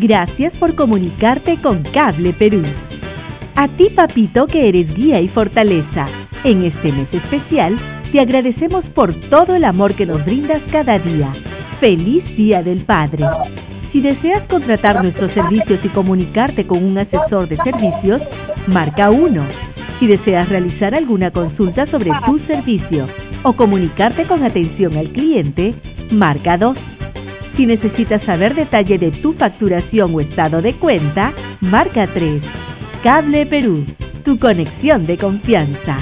Gracias por comunicarte con Cable Perú. A ti, papito, que eres guía y fortaleza, en este mes especial, te agradecemos por todo el amor que nos brindas cada día. ¡Feliz Día del Padre! Si deseas contratar nuestros servicios y comunicarte con un asesor de servicios, marca 1. Si deseas realizar alguna consulta sobre tu servicio o comunicarte con atención al cliente, marca 2. Si necesitas saber detalle de tu facturación o estado de cuenta, marca 3. Cable Perú, tu conexión de confianza.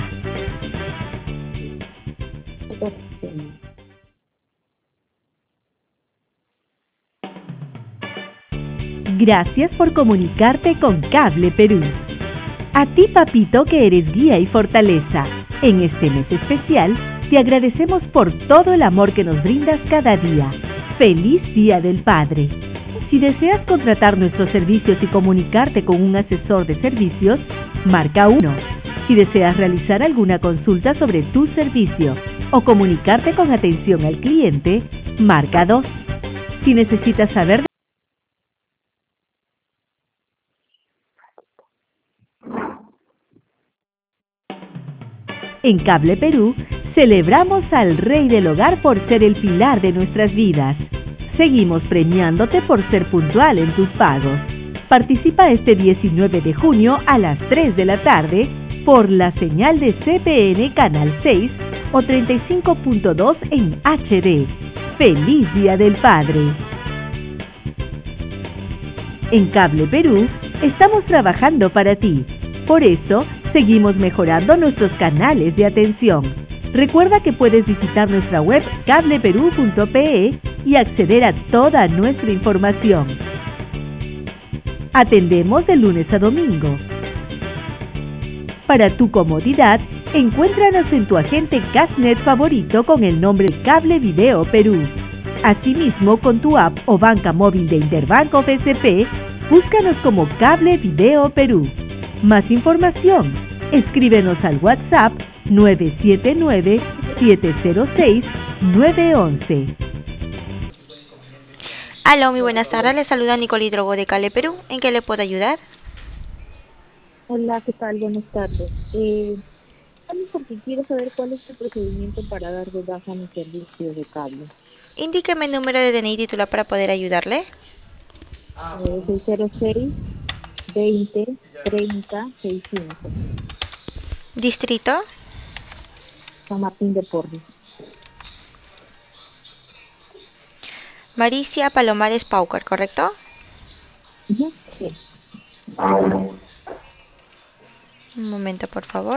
Gracias por comunicarte con Cable Perú. A ti, papito, que eres guía y fortaleza, en este mes especial, te agradecemos por todo el amor que nos brindas cada día. ¡Feliz Día del Padre! Si deseas contratar nuestros servicios y comunicarte con un asesor de servicios, marca 1. Si deseas realizar alguna consulta sobre tu servicio o comunicarte con atención al cliente, marca 2. Si necesitas saber En Cable Perú, celebramos al Rey del Hogar por ser el pilar de nuestras vidas. Seguimos premiándote por ser puntual en tus pagos. Participa este 19 de junio a las 3 de la tarde por la señal de CPN Canal 6 o 35.2 en HD. ¡Feliz Día del Padre! En Cable Perú, estamos trabajando para ti. Por eso, seguimos mejorando nuestros canales de atención. Recuerda que puedes visitar nuestra web cableperú.pe y acceder a toda nuestra información. Atendemos de lunes a domingo. Para tu comodidad, encuéntranos en tu agente Cashnet favorito con el nombre Cable Video Perú. Asimismo, con tu app o banca móvil de Interbanco BCP, búscanos como Cable Video Perú. Más información, escríbenos al WhatsApp 979-706-911. Aló, muy buenas tardes. Le saluda Nicole Hidrogo de Cable Perú. ¿En qué le puedo ayudar? Hola, ¿qué tal? Buenas tardes. Porque quiero saber cuál es el procedimiento para dar de baja mi servicio de cable. Indíqueme el número de DNI titular para poder ayudarle. 606 20 30 65. Distrito. San Martín de Porres. Maricia Palomares Paucar, ¿correcto? Sí. Un momento, por favor.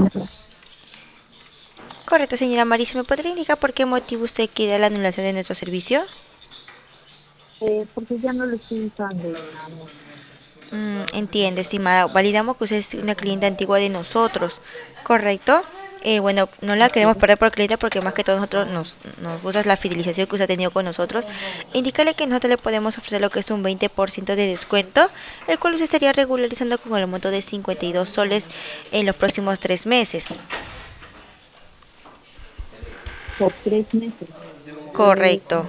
Correcto, señora Maricia. ¿Me podría indicar por qué motivo usted quiere la anulación de nuestro servicio? Porque ya no lo estoy usando. Entiendo, estimada. Validamos que usted es una cliente antigua de nosotros, ¿correcto? Bueno, no la queremos perder por cliente porque más que todo nosotros nos gusta la fidelización que usted ha tenido con nosotros. Indícale que nosotros le podemos ofrecer lo que es un 20% de descuento, el cual usted estaría regularizando con el monto de 52 soles en los próximos 3 meses. ¿Por 3 meses? Correcto.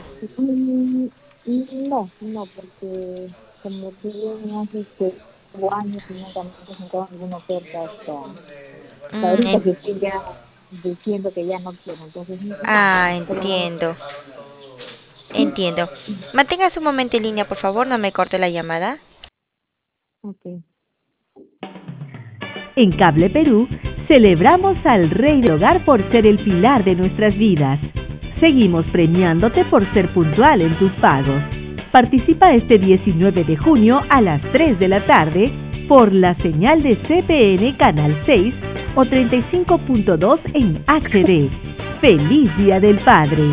No, porque como tú me haces que 5 años y nunca me he presentado ninguna oferta hasta ahorita que estoy ya diciendo que ya no quiero, entonces no. Entiendo. Entiendo. Manténgase un momento en línea, por favor, no me corte la llamada. Okay. En Cable Perú, celebramos al Rey del Hogar por ser el pilar de nuestras vidas. Seguimos premiándote por ser puntual en tus pagos. Participa este 19 de junio a las 3 de la tarde por la señal de CPN Canal 6 o 35.2 en HD. ¡Feliz Día del Padre!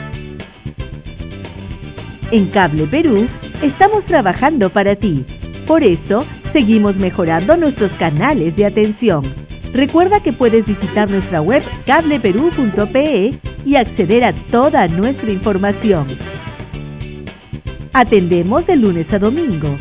En Cable Perú, estamos trabajando para ti. Por eso, seguimos mejorando nuestros canales de atención. Recuerda que puedes visitar nuestra web cableperú.pe y acceder a toda nuestra información. Atendemos de lunes a domingo.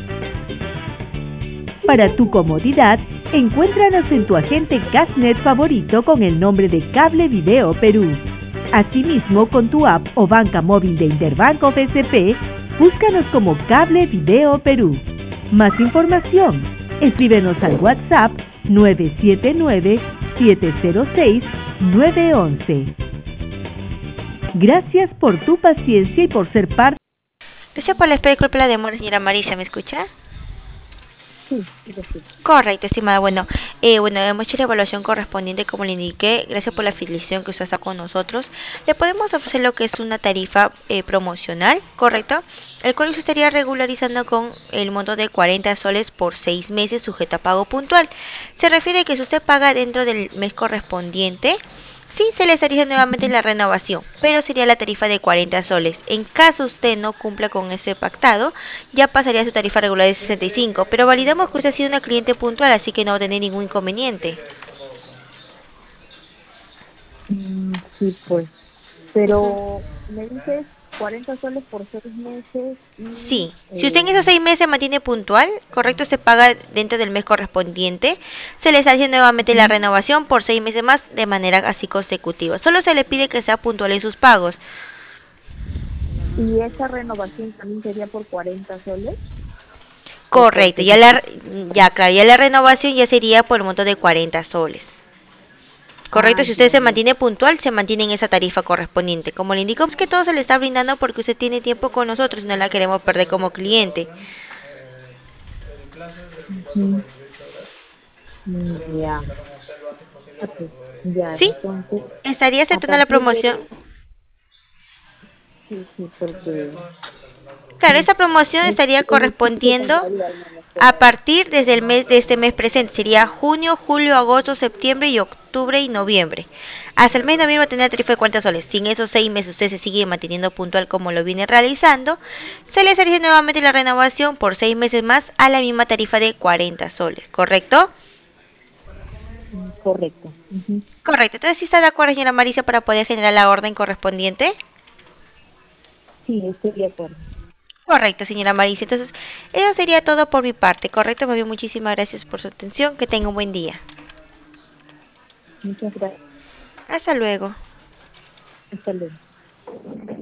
Para tu comodidad, encuéntranos en tu agente Cashnet favorito con el nombre de Cable Video Perú. Asimismo, con tu app o banca móvil de Interbanco BCP, Búscanos como Cable Video Perú. Más información, escríbenos al WhatsApp 979-706-911. Gracias por tu paciencia y por ser parte. Gracias por la espera y disculpe la demora, señora Marisa, ¿me escucha? Sí, sí, sí. Correcto, estimada. Bueno, hemos hecho la evaluación correspondiente, como le indiqué. Gracias por la afiliación que usted está con nosotros. Le podemos ofrecer lo que es una tarifa promocional, ¿correcto? El cual usted estaría regularizando con el monto de 40 soles por 6 meses, sujeto a pago puntual. Se refiere a que si usted paga dentro del mes correspondiente, sí, se le estaría nuevamente la renovación, pero sería la tarifa de 40 soles. En caso usted no cumpla con ese pactado, ya pasaría a su tarifa regular de 65, pero validamos que usted ha sido una cliente puntual, así que no va a tener ningún inconveniente. Sí, pues. Pero me dices 40 soles por 6 meses y... Sí, si usted en esos 6 meses se mantiene puntual, correcto, se paga dentro del mes correspondiente, se le está haciendo nuevamente la renovación por 6 meses más de manera así consecutiva. Solo se le pide que sea puntual en sus pagos. ¿Y esa renovación también sería por 40 soles? Correcto, claro, ya la renovación ya sería por el monto de 40 soles. Correcto, si usted se mantiene puntual, se mantiene en esa tarifa correspondiente. Como le indico, es que todo se le está brindando porque usted tiene tiempo con nosotros y no la queremos perder como cliente. Ya. Okay. Ya, ¿Sí? entonces... Estaría A aceptando la partir promoción. de... Sí, sí, porque... Claro, esta promoción Es estaría que necesito correspondiendo compraría al menos, a pero... partir desde el mes de este mes presente. Sería junio, julio, agosto, septiembre y octubre y noviembre. Hasta el mes de noviembre va a tener la tarifa de 40 soles. Si en esos 6 meses usted se sigue manteniendo puntual como lo viene realizando, se le estaría nuevamente la renovación por 6 meses más a la misma tarifa de 40 soles. ¿Correcto? Correcto. Correcto. Entonces, ¿sí está de acuerdo, señora Marisa, para poder generar la orden correspondiente? Sí, estoy de acuerdo. Correcto, señora Marisa. Entonces, eso sería todo por mi parte. Correcto, muy bien, muchísimas gracias por su atención. Que tenga un buen día. Muchas gracias. Hasta luego. Hasta luego.